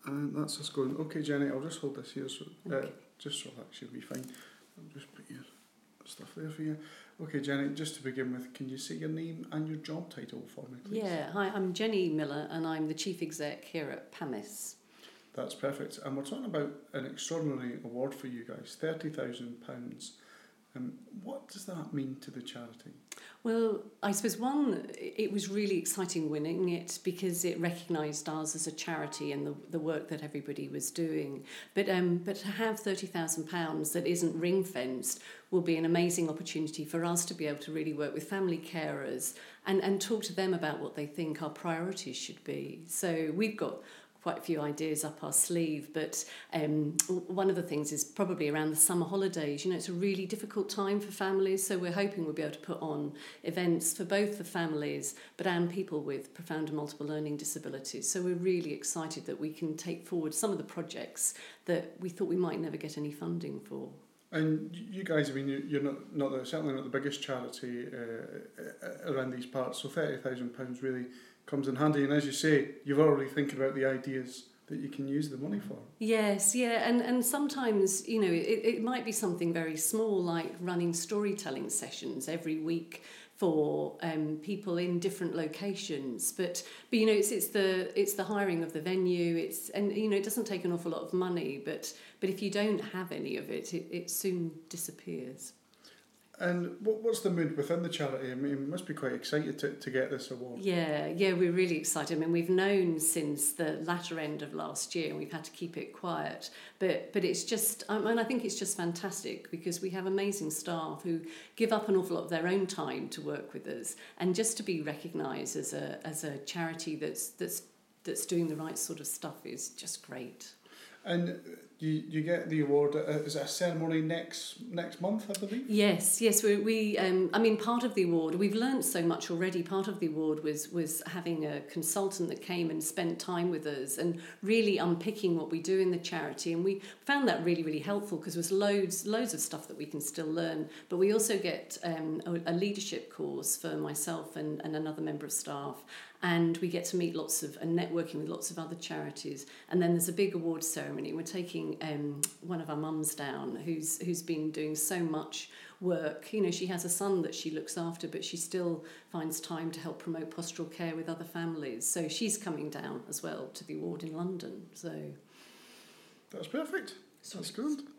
And that's us going, okay, Jenny, I'll just hold this here, so Okay. just so that should be fine. I'll just put your stuff there for you. Okay, Jenny, just to begin with, can you say your name and your job title for me, please? Yeah, hi, I'm Jenny Miller and I'm the Chief Exec here at PAMIS. That's perfect. And we're talking about an extraordinary award for you guys, £30,000. What does that mean to the charity? Well, I suppose it was really exciting winning it because it recognised us as a charity and the work that everybody was doing. But to have £30,000 that isn't ring fenced will be an amazing opportunity for us to be able to really work with family carers and talk to them about what they think our priorities should be. So we've got quite a few ideas up our sleeve, but one of the things is probably around the summer holidays. You know, it's a really difficult time for families, so we're hoping we'll be able to put on events for both the families and people with profound and multiple learning disabilities. So we're really excited that we can take forward some of the projects that we thought we might never get any funding for. And you guys, I mean, you're certainly not the biggest charity around these parts, so £30,000 really comes in handy. And as you say, you've already thinking about the ideas that you can use the money for. Yes, yeah, and sometimes, you know, it might be something very small like running storytelling sessions every week for people in different locations, but you know, it's the hiring of the venue, and you know, it doesn't take an awful lot of money, but if you don't have any of it, it soon disappears. And what's the mood within the charity? I mean, you must be quite excited to get this award. Yeah, we're really excited. I mean, we've known since the latter end of last year, and we've had to keep it quiet. But it's just, I think it's just fantastic because we have amazing staff who give up an awful lot of their own time to work with us, and just to be recognised as a charity that's doing the right sort of stuff is just great. And you get the award, is it a ceremony next month, I believe? Yes. We I mean, part of the award, we've learned so much already. Part of the award was having a consultant that came and spent time with us and really unpicking what we do in the charity. And we found that really, really helpful because there's loads of stuff that we can still learn. But we also get a leadership course for myself and another member of staff. And we get to meet and networking with lots of other charities. And then there's a big award ceremony. We're taking one of our mums down who's been doing so much work. You know, she has a son that she looks after, but she still finds time to help promote postural care with other families. So she's coming down as well to the award in London. So that's perfect. That's good.